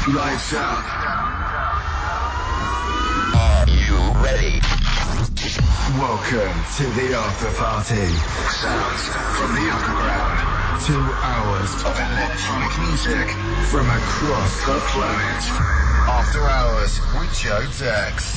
Lights out. Are you ready? Welcome to the after party. Sounds from the underground. 2 hours of electronic music from across the planet. After Hours with Joe Dex.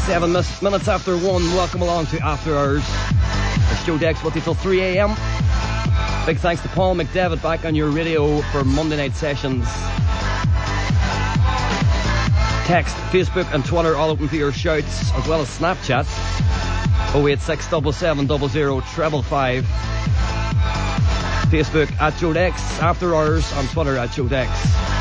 7 minutes after 1. Welcome along to After Hours. It's Joe Dex with you till 3 a.m. Big thanks to Paul McDevitt back on your radio for Monday night sessions. Text, Facebook and Twitter all open for your shouts, as well as Snapchat. 086 7700 555. Facebook at Joe Dex, After Hours, on Twitter at Joe Dex.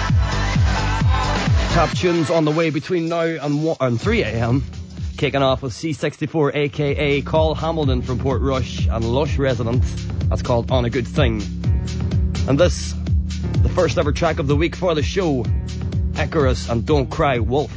Top tunes on the way between now and 3 a.m. Kicking off with C64 aka Carl Hamilton from Port Rush and Lush resident. That's called On a Good Thing. And this, the first ever track of the week for the show, Icarus and Don't Cry Wolf.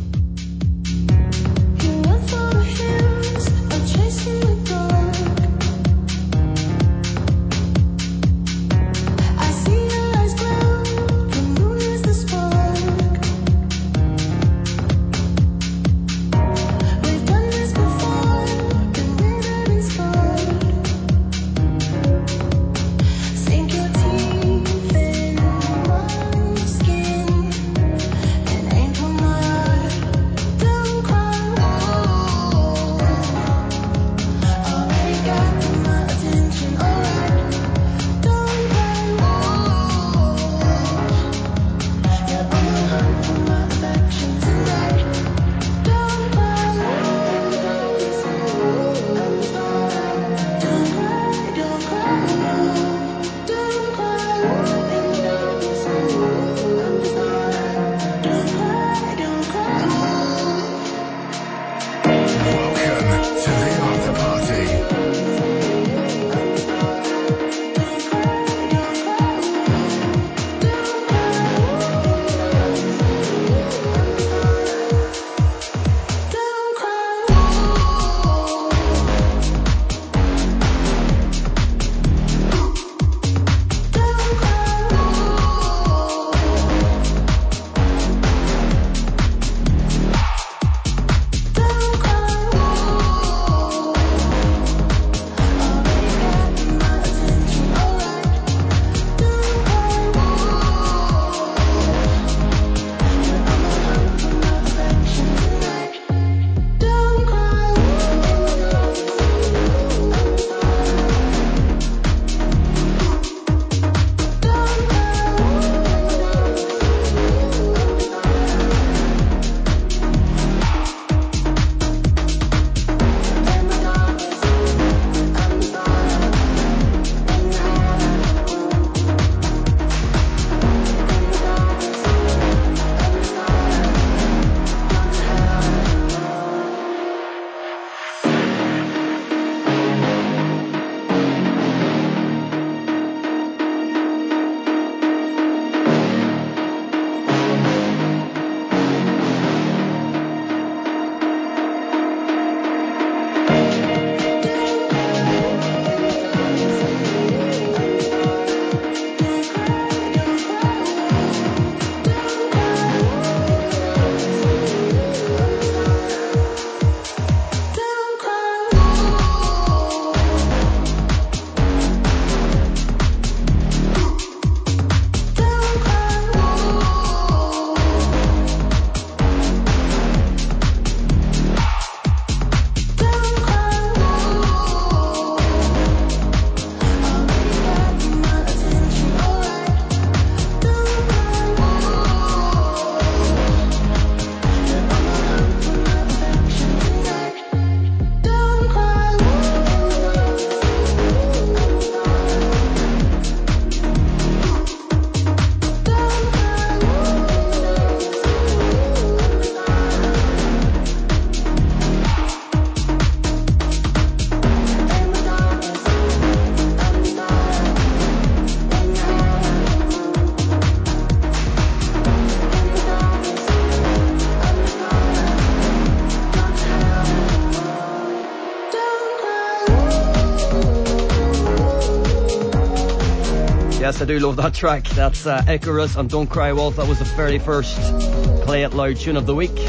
Yes, I do love that track. That's Icarus and Don't Cry Wolf. That was the very first Play It Loud tune of the week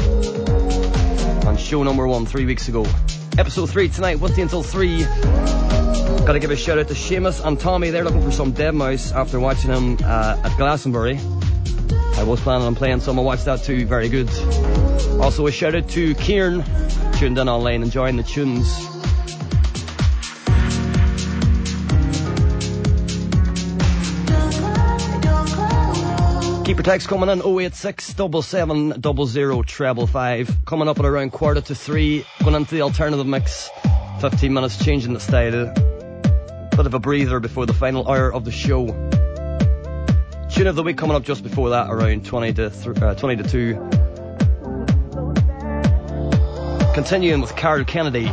on show number 1 3 weeks ago. Episode 3 tonight, with you until 3. Gotta give a shout out to Seamus and Tommy. They're looking for some Deadmau5 after watching him at Glastonbury. I was planning on playing some. I watched that too. Very good. Also a shout out to Kieran, tuned in online, enjoying the tunes. Keep your text coming in 086 7700 555. Coming up at around 2:45. Going into the alternative mix. 15 minutes changing the style. Bit of a breather before the final hour of the show. Tune of the week coming up just before that, around 20 to 2. Continuing with Carl Kennedy.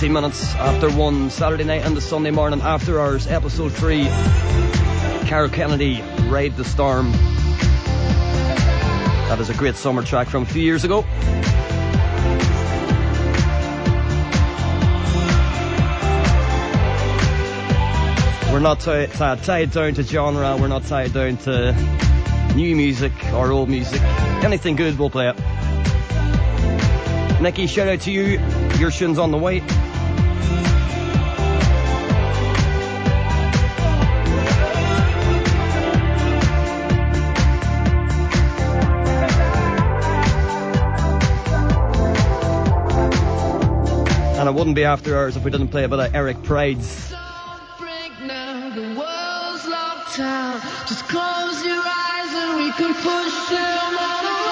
14 minutes after 1, Saturday night and the Sunday morning after hours, episode 3. Carol Kennedy, Ride the Storm. That is a great summer track from a few years ago. We're not tied down to genre, we're not tied down to new music or old music. Anything good, we'll play it. Nikki, shout out to you. Your tune's on the way. And it wouldn't be after hours if we didn't play a bit of Eric Pride's. Just close your eyes and we can push them all away.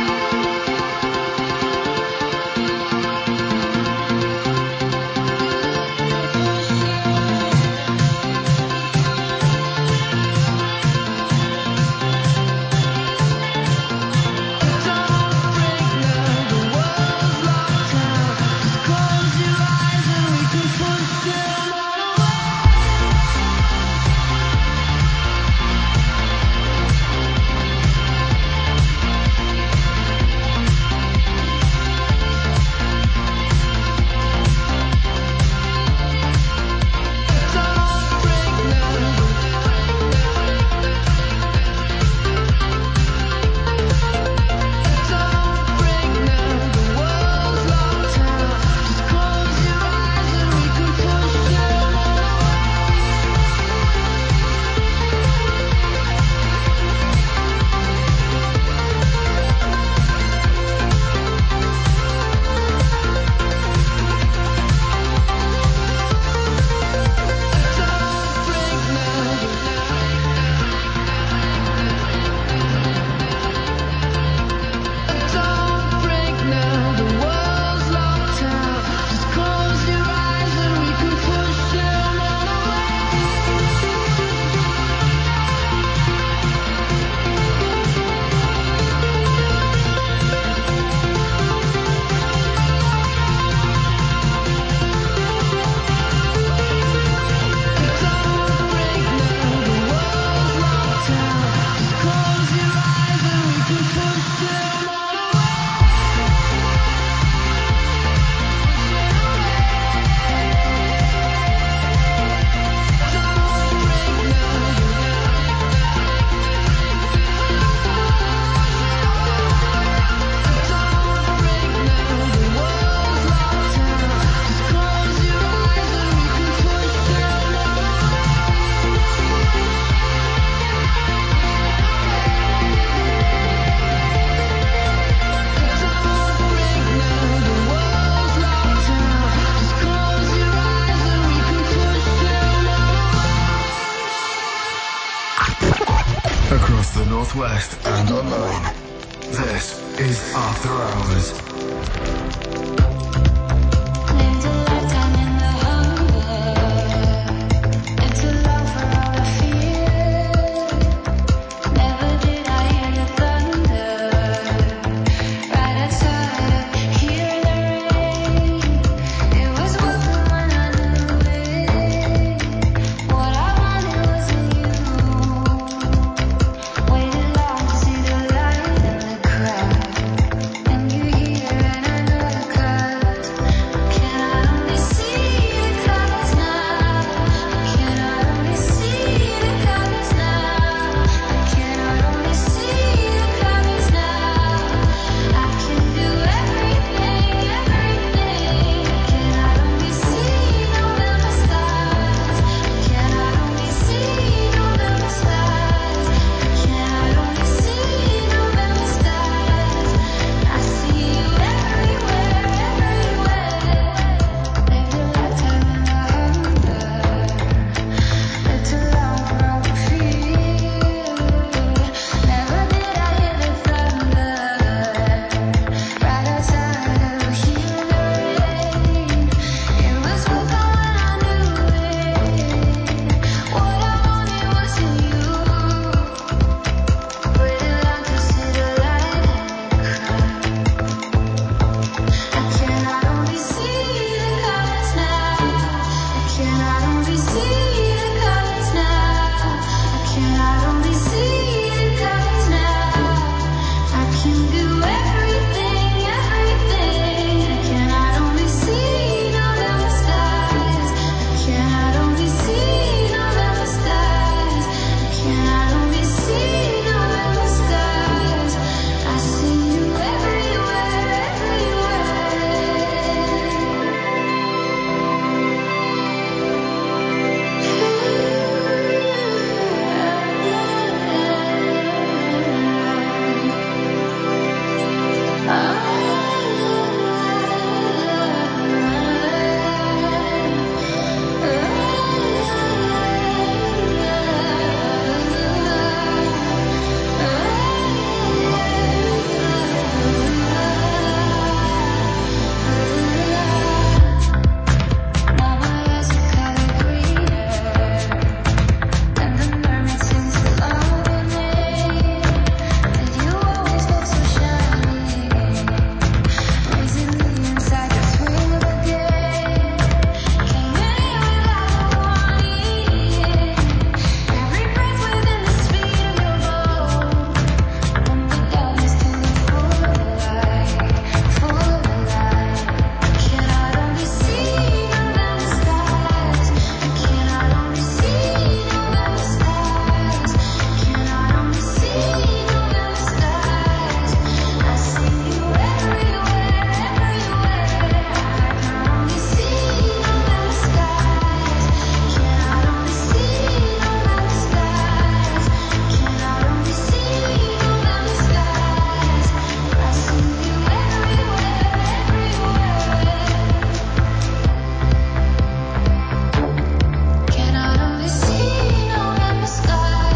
Northwest and online. This is After Hours. And you hear and I know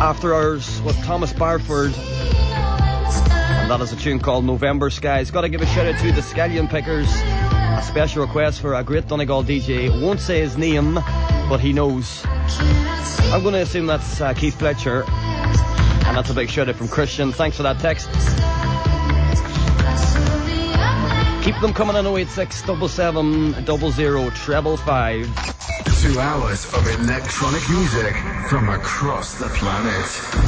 After Hours with Thomas Barford. And that is a tune called November Skies. Got to give a shout out to the Scallion Pickers. A special request for a great Donegal DJ. Won't say his name, but he knows. I'm going to assume that's Keith Fletcher. And that's a big shout out from Christian. Thanks for that text. Keep them coming on 086 77 00 555. 2 hours of electronic music from across the planet.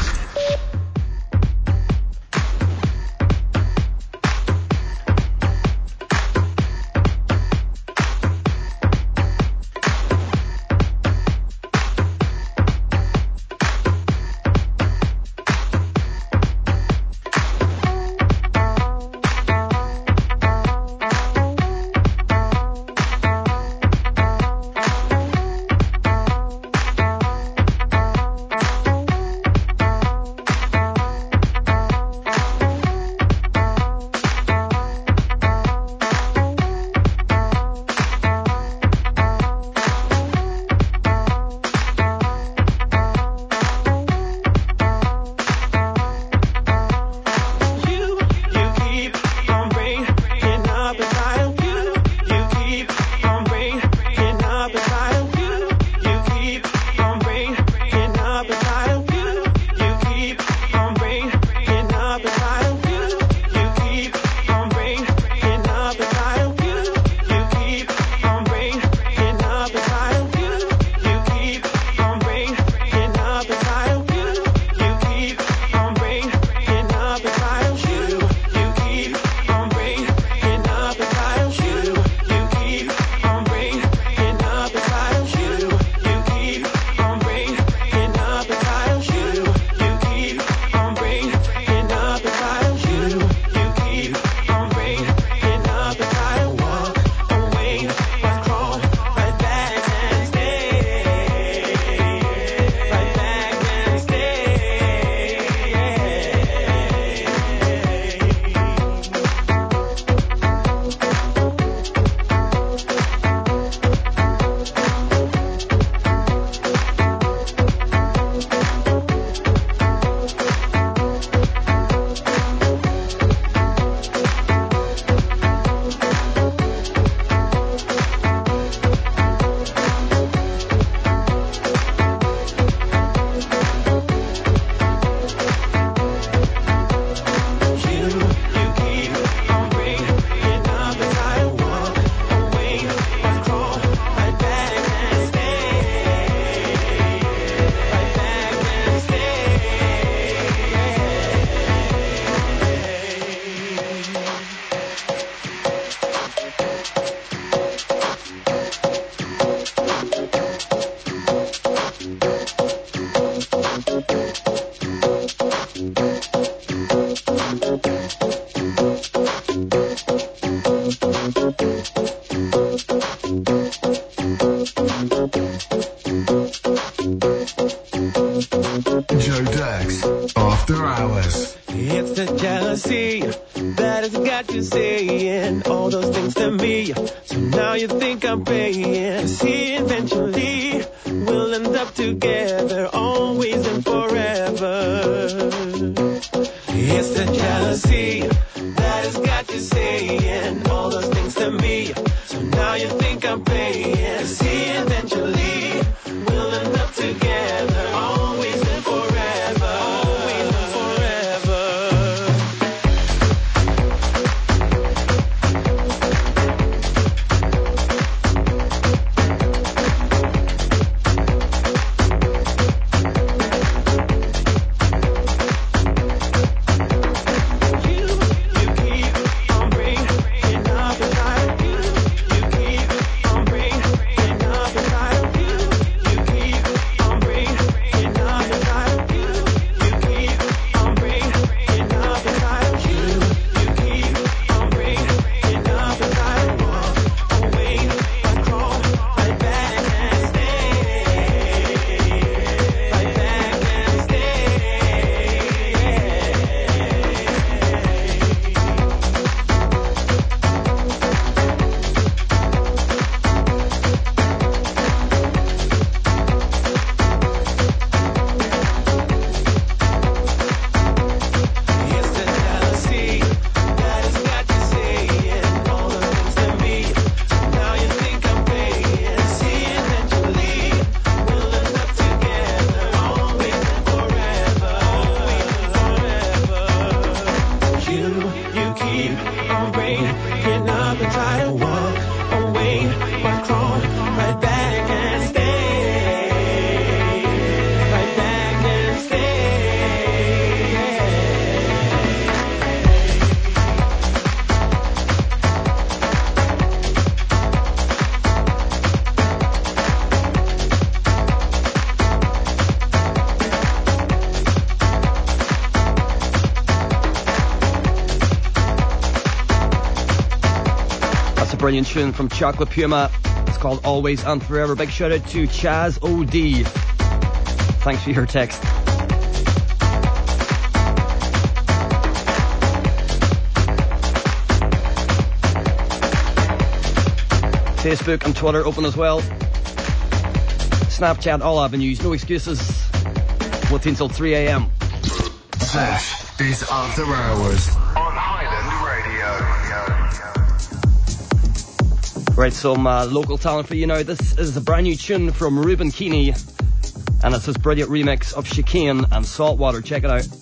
Joe Dex, After Hours. It's the jealousy that has got you saying all those things to me. So now you think I'm paying. See, eventually we'll end up together, always and forever. It's the jealousy that has got you saying all those things to me. So now you think I'm paying. See, eventually we'll end up together, always and forever. Always and forever. You afraid. Get up and try to walk away, but crawl right back and stay. Right back and stay. Brilliant tune from Chocolate Puma. It's called Always and Forever. Big shout out to Chaz OD. Thanks for your text. Facebook and Twitter open as well. Snapchat, all avenues, no excuses. We'll till 3 a.m. This is After Hours on Highland Radio. Right, some local talent for you now. This is a brand new tune from Ruben Keeney, and it's his brilliant remix of Chicane and Saltwater. Check it out.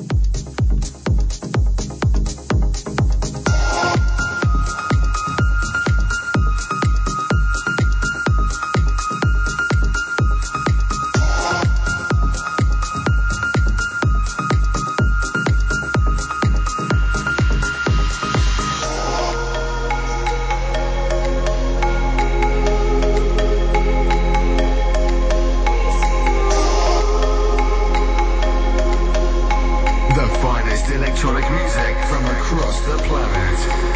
Electronic music from across the planet.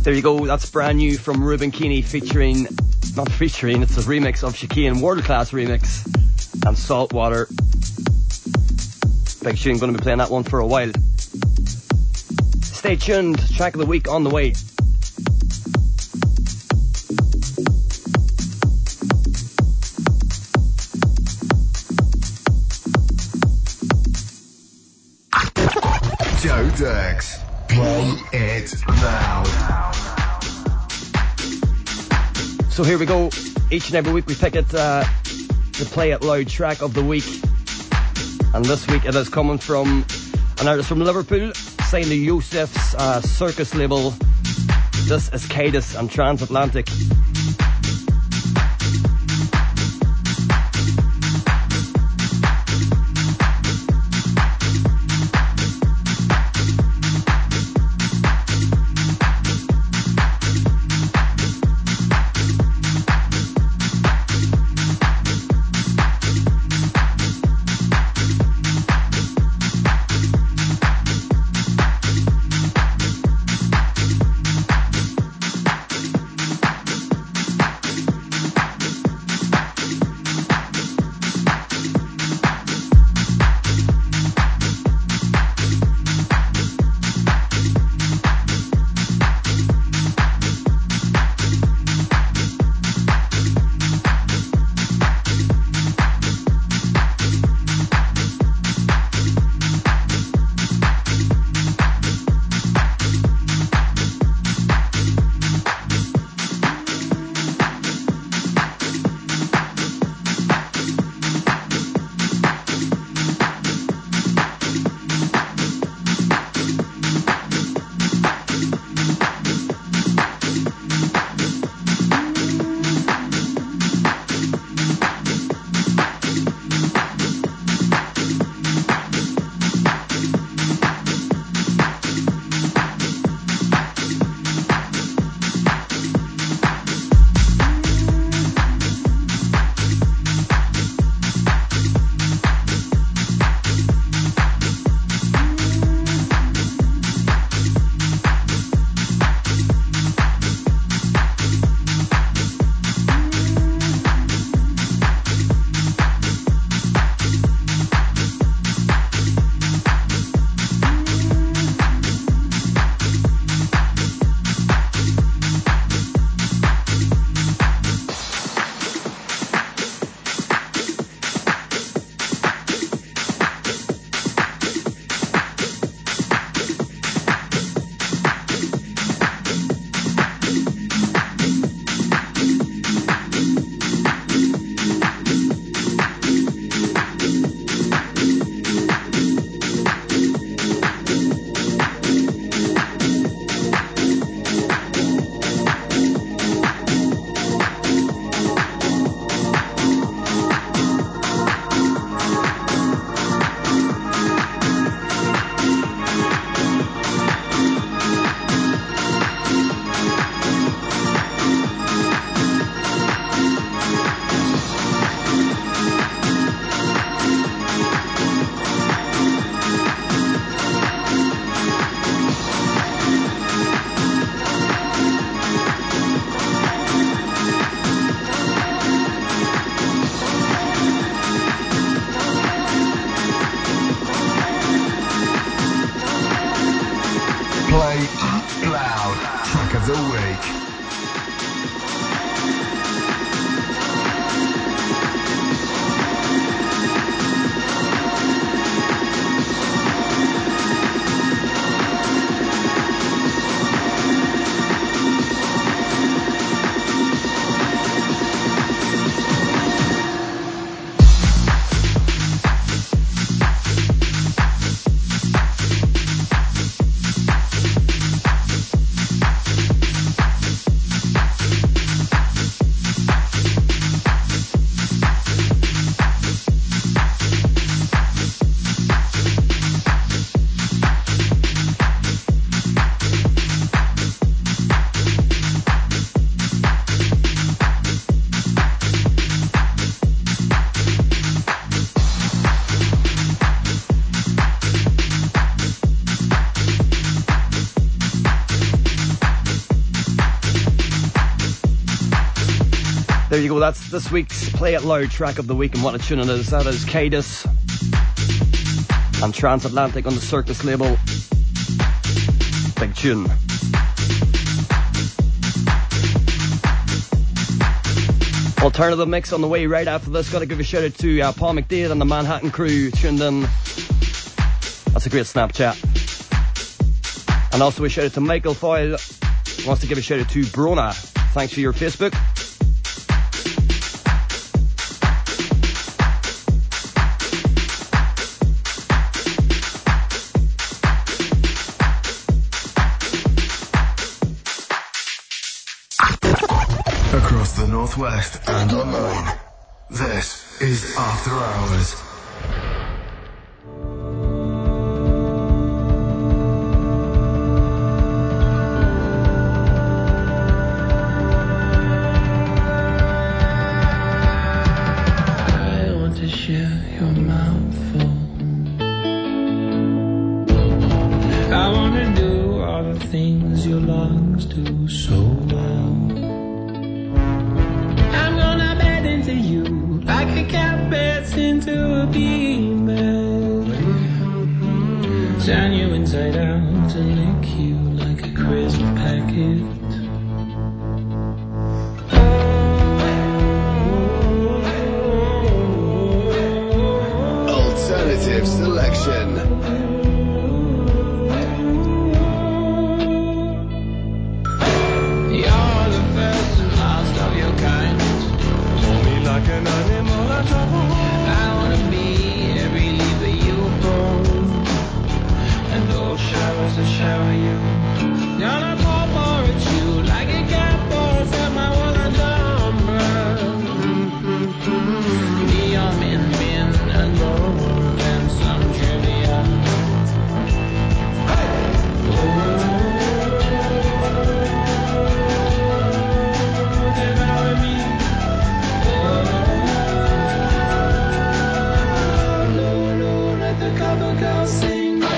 There you go, that's brand new from Ruben Keeney it's a remix of Shakeen, World Class remix, and Saltwater. Big tune, going to be playing that one for a while. Stay tuned, track of the week on the way. Joe Dirks, play it loud. So here we go. Each and every week we pick it, the Play It Loud track of the week. And this week it is coming from an artist from Liverpool, signed to Yusuf's Circus label. This is Cadus and Transatlantic. There you go, that's this week's Play It Loud track of the week, and what a tune it is. That is Cadus and Transatlantic on the Circus label. Big tune. Alternative mix on the way right after this. Got to give a shout out to Paul McDade and the Manhattan crew tuned in. That's a great Snapchat. And also a shout out to Michael Foyle. Wants to give a shout out to Brona. Thanks for your Facebook. Across the Northwest and online, this is After Hours. I want to share your mouthful. I want to do all the things your lungs do so well. Into you like a cat beds into a female. Turn you inside out and lick you like a crisp packet. Alternative selection. You're the first and last of your kind. Like an animal at all. I wanna be every leaf that you pull, and all showers that shower you. Gonna pour at you like a cat pours at my wallet umbrella. Neon min and gold and some trivia. Devour me. Let the cover girl sing.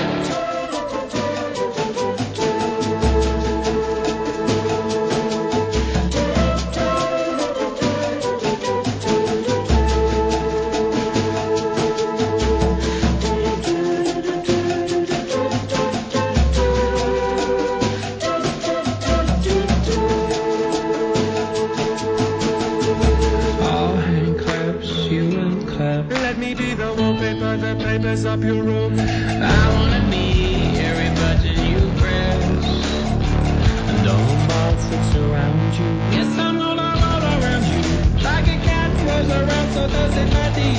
Up your room. I wanna be every button you press, and all the mouths that surround you. Yes, I'm gonna roll around you like a cat rolls around, so does it not the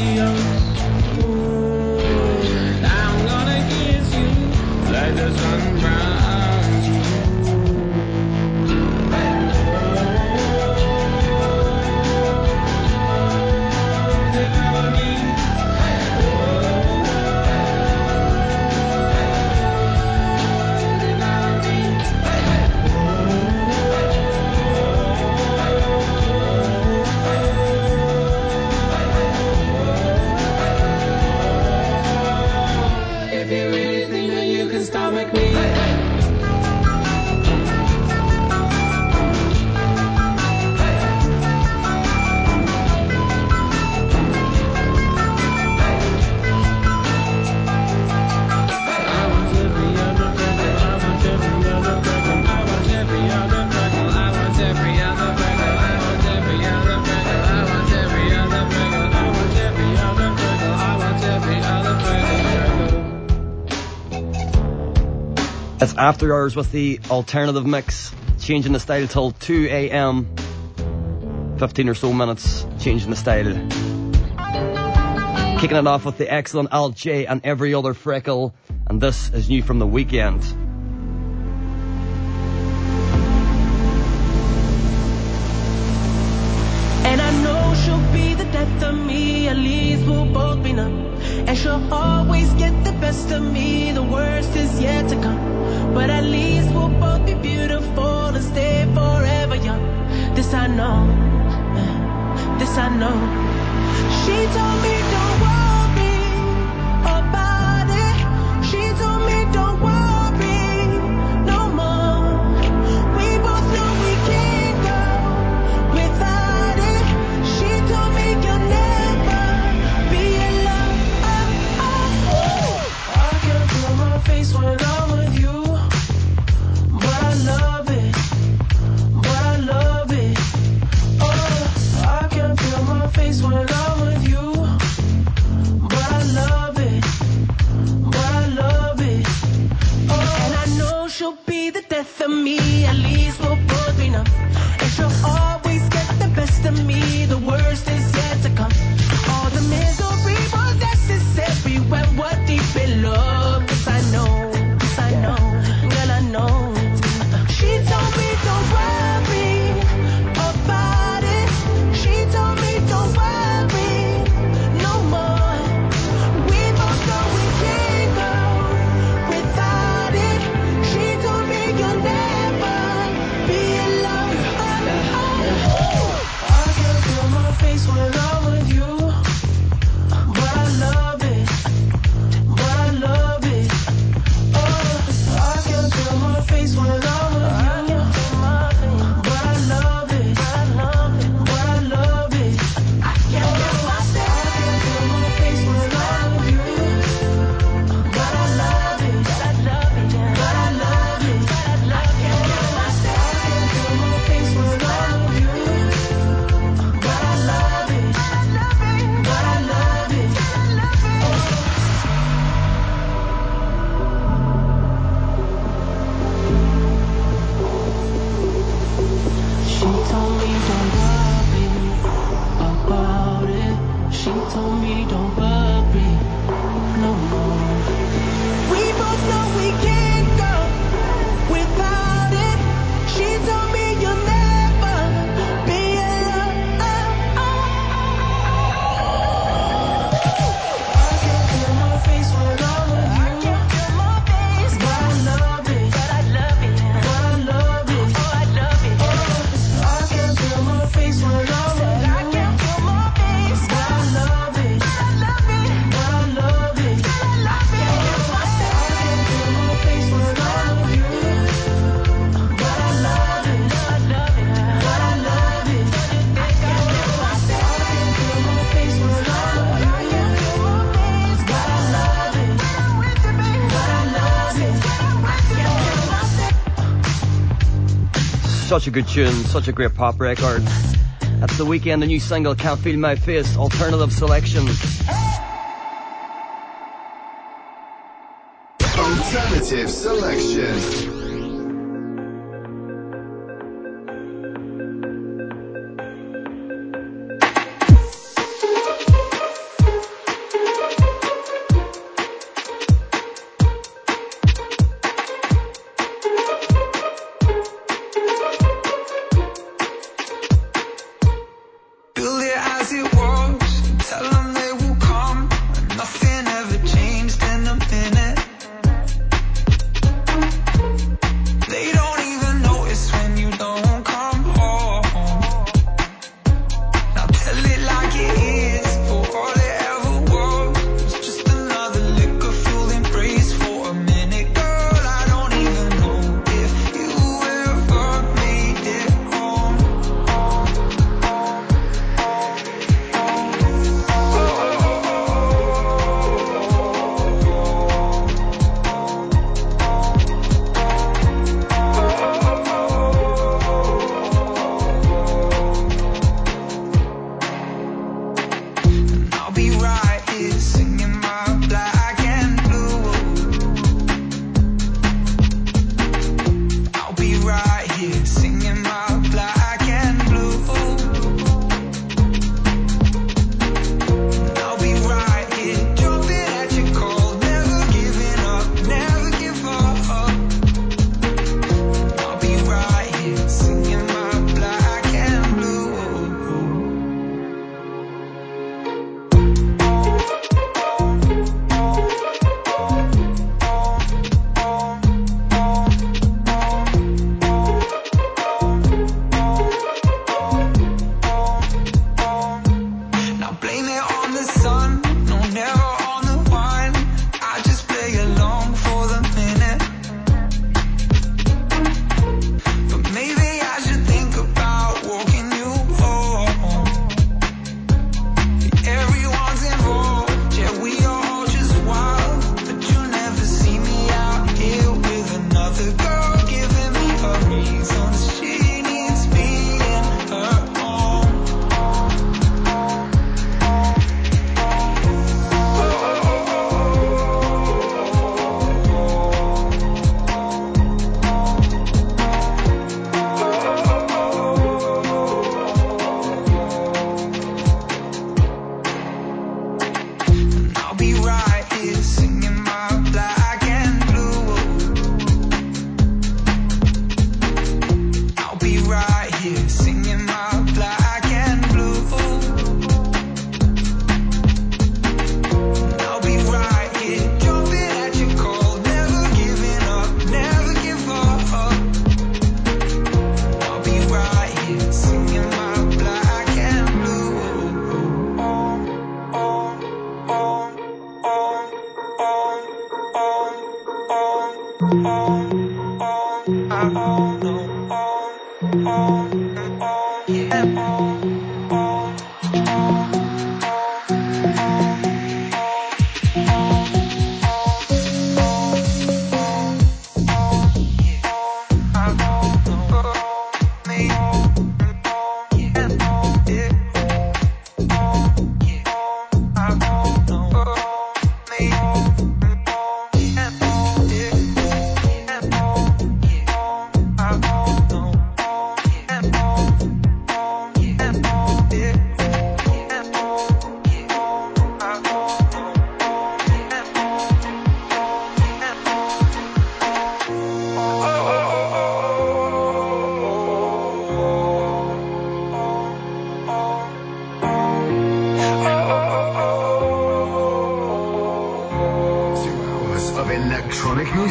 I'm gonna kiss you like the sun browns you. Devour me. If you really think that you can stomach me. It's After Hours with the alternative mix, changing the style till 2 a.m. 15 or so minutes, changing the style. Kicking it off with the excellent Al J and Every Other Freckle, and this is new from The Weeknd. And I know she'll be the death of me, at least we'll both be numb. And she'll always get the best of me, the worst is yet to come. But at least we'll both be beautiful and stay forever young. This I know, this I know. She told me don't worry about it. She told me don't worry no more. We both know we can't go without it. she'll be the death of me. At least we'll both be numb. And she'll always get the best of me. The worst is yet to come. All the misery was necessary when we're deep in love. 'Cause I know, girl, I know. She told me don't worry about it. She told me don't worry no more. We both know we can't go without it. She told me you'll never be alone. I can feel my face when I'm with you, but I love it, but I love it. Oh, I can feel my face when I'm with you, but I love it, but I love it. I can feel my face when I'm with you, but I love it, but I love it. I can feel my face when I'm with you, but I love it, but I love it. She told me don't worry about it. She told me don't worry no more. We both know we can't go without it. She told me you'll never be alone. I can feel my face when I'm with you. But I love it, but I love it. Oh, I love it. I can feel my face when I'm with you. But I love it, but I love it. I can feel my face when I'm with you. But I love it, but I love it. I can feel my face when I'm with you. But I love it, Such a good tune, such a great pop record. That's The Weeknd, the new single, Can't Feel My Face, alternative selection. Alternative selection. Build it as it was, tell them they will come, and nothing ever changed in a minute.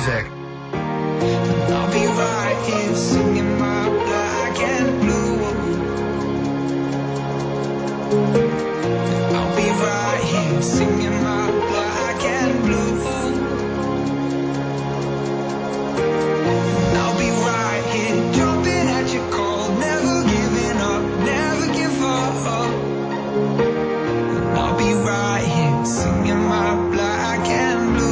music. I'll be right here singing my black and blue. I'll be right here singing my black and blue. I'll be right here jumping at your call, never giving up, never give up. I'll be right here singing my black and blue.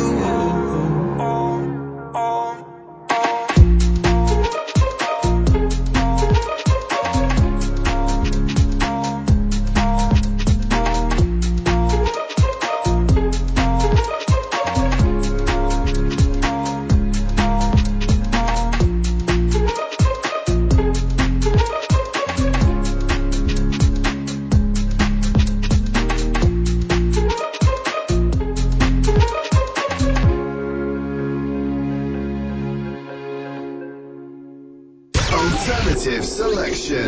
Alternative selection.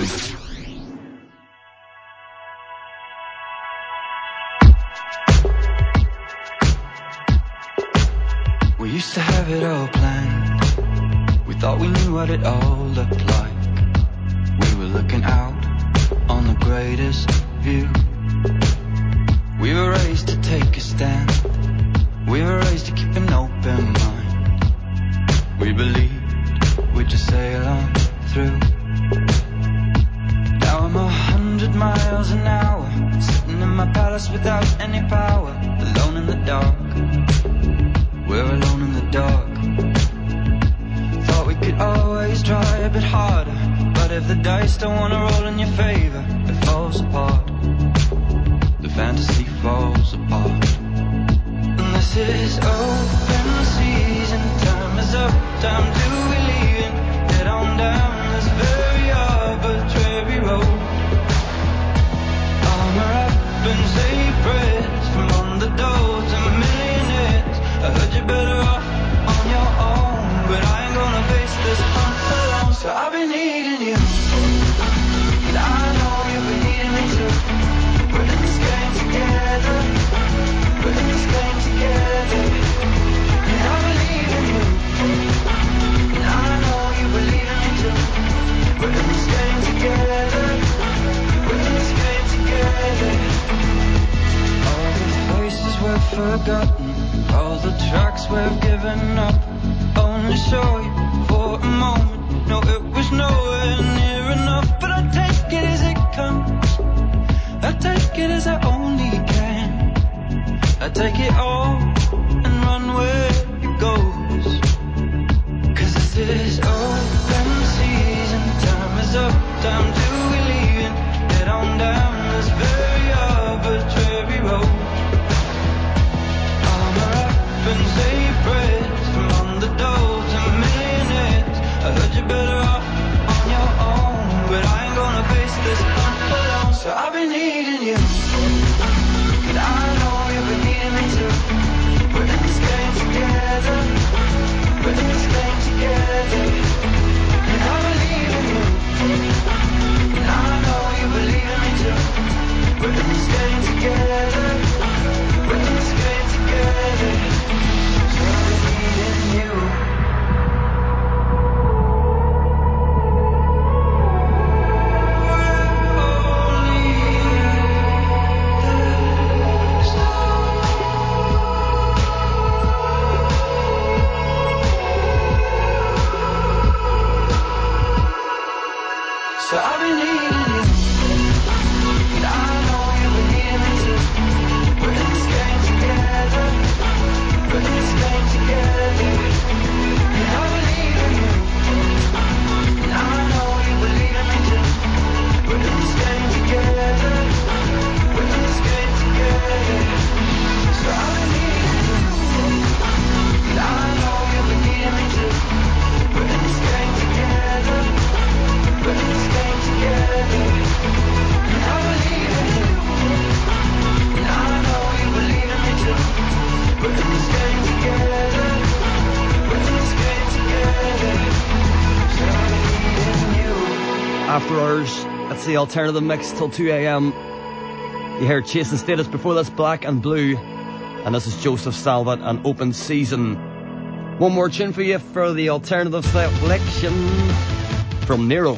We used to have it all planned. We thought we knew what it all looked like. We were looking out on the greatest view. We were raised to take a stand. We were raised to keep an open mind. We believed we'd just sail on through. Now I'm 100 miles an hour, sitting in my palace without any power, alone in the dark. We're alone in the dark. Thought we could always try a bit harder, but if the dice don't wanna roll in your favor, it falls apart. The fantasy falls apart. And this is open season, time is up, time to be leaving. Get on down this very arbitrary road. Armor up and say prayers from on the door to millionaires. I heard you're better off on your own, but I ain't gonna face this hunt alone. So I've been needing you, and I know you've been needing me too. We're in this game together. We're in this game together. And I believe in you, and I know you believe in me too. We're in this game together. We're in this game together. All the faces we've forgotten, all the tracks we've given up, only saw you for a moment. No, it was nowhere near enough, but I take it as it comes. I take it as I only can. I take it all and run where it goes. 'Cause this is open season, time is up, time to be leaving. Get on down this very arbitrary road. Armor up and say prayers from on the door to millionaires. I heard you're better off on your own, but I ain't gonna face this hunt alone. So I've been needing you, and I know you've been needing me too. We're in this game together. We're in this game together. And I believe in you, and I know you believe in me too. We're in this game together. We're in this game together. So I've been needing you. So I've been needing you, and I know you've been needing me too. We're in this game together. We're in this game together. And I believe in you, and I know you believe in me too. We're in this game together. We're in this game together. So I've been needing you, and I know you've been needing me too. We're in this game together. We're in this game together. And I believe in you, and I know you believe in me too. We're in this game together. We're in this game together. So I believe in you. After Hours, that's the alternative mix till 2 a.m. You heard Chasing Status before this, Black and Blue, and this is Joseph Salvat and Open Season. One more tune for you for the alternative selection from Nero.